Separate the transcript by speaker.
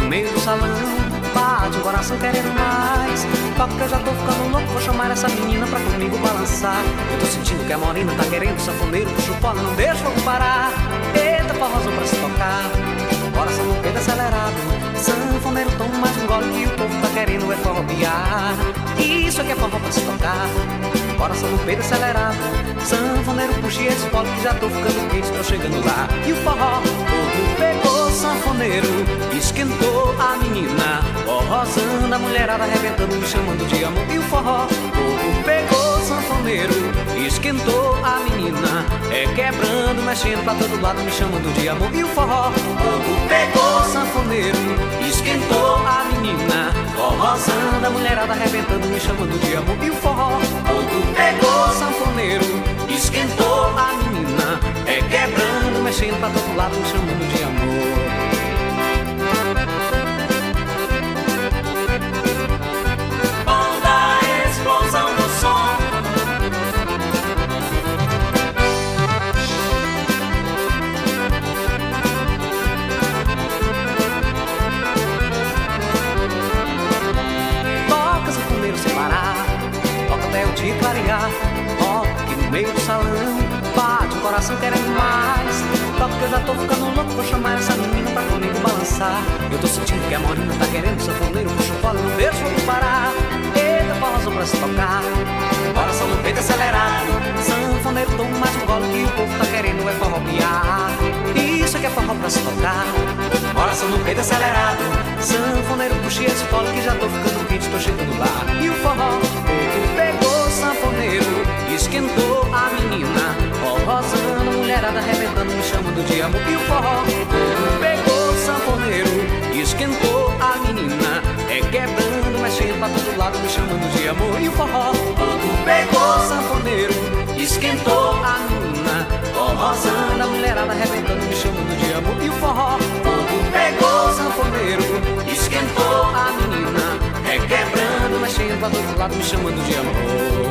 Speaker 1: meio do salão bate o coração querendo mais. Toca que eu já tô ficando louco, vou chamar essa menina pra comigo balançar. Eu tô sentindo que a morena tá querendo sanfoneiro, puxa o polo, não deixa o fogo parar. Eita, forrozão pra se tocar, coração no peito acelerado. Sanfoneiro, toma mais um gole que o povo tá querendo é forropiar. Isso aqui é forró pra se tocar, coração no peito acelerado. Sanfoneiro, puxa esse polo que já tô ficando quente, tô chegando lá. E o forró, todo pegou sanfoneiro, esquentou a menina, forrozando a mulherada arrebentando, me chamando de amor. E o forró, todo pegou sanfoneiro, esquentou a menina, é quebrando, mexendo pra todo lado, me chamando de amor. E o forró, todo pegou sanfoneiro, esquentou a menina, forrozando a mulherada arrebentando, me chamando de amor. E o forró, todo pegou sanfoneiro, esquentou a menina, é quebrando, mexendo pra todo lado, me chamando de amor. De clarear, toca aqui no meio do salão bate o coração querendo mais. Toca que eu já tô ficando louco, vou chamar essa menina pra comigo balançar. Eu tô sentindo que a morena tá querendo sanfoneiro, puxa o polo, não deixa o fogo parar. Eita, forrozão pra se tocar, coração no peito acelerado. Sanfoneiro, toma mais um gole que o povo tá querendo é forropiar. Isso aqui é forró pra se tocar, coração no peito acelerado. Sanfoneiro, puxa esse polo que já tô ficando quente, tô chegando lá. E o forró, o pegou sanfoneiro, esquentou a menina, forrozando a mulherada arrebentando, me chamando de amor. E o forró, pegou sanfoneiro, esquentou a menina, é quebrando, mexendo pra todo lado, me chamando de amor. E o forró, pegou sanfoneiro, esquentou a menina, forrozando a mulherada arrebentando, me chamando de amor. E o forró, pegou sanfoneiro, esquentou a menina, é quebrando, mexendo pra todo lado, me chamando de amor.